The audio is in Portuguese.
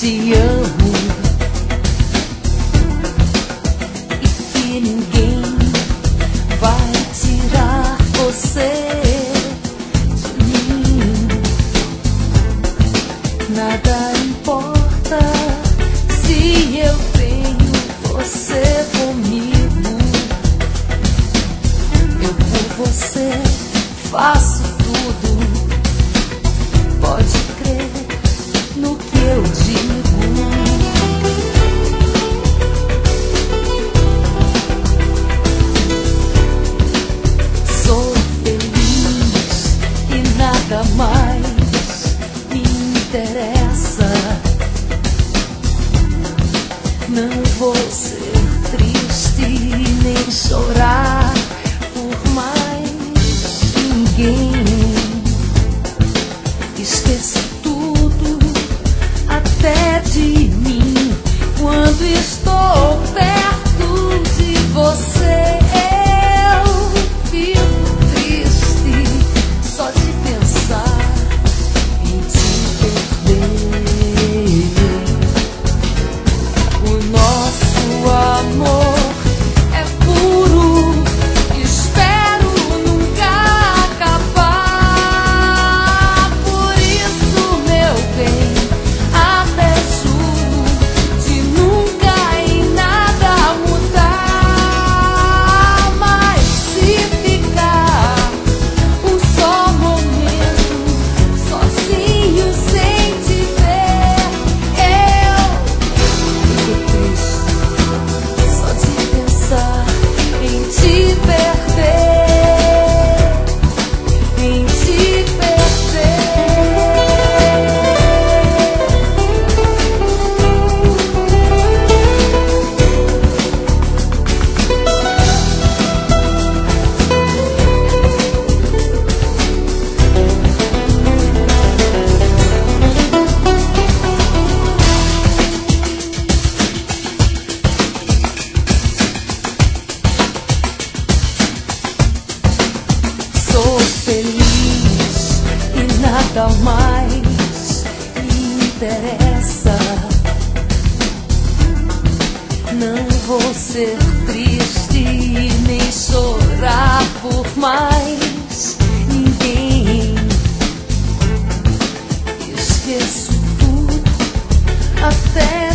te amo e que ninguém vai tirar você de mim. Nada importa se eu tenho você comigo. Eu por você faço tudo. Pode crer no que eu digo. Sou feliz e nada mais me interessa. Não vou ser triste nem chorar por mais ninguém. Esqueço tudo, até de mim, quando estou perto de você. Eu fico triste só de pensar em te perder. O nosso amor é puro, espero nunca acabar. Por isso, meu bem, até juro de nunca em nada mudar. Mas se ficar um só momento sozinho sem te ver, eu fico triste só de pensar em te perder, em te perder. Sou feliz e nada mais me interessa. Não vou ser triste e nem chorar por mais ninguém. Esqueço tudo, até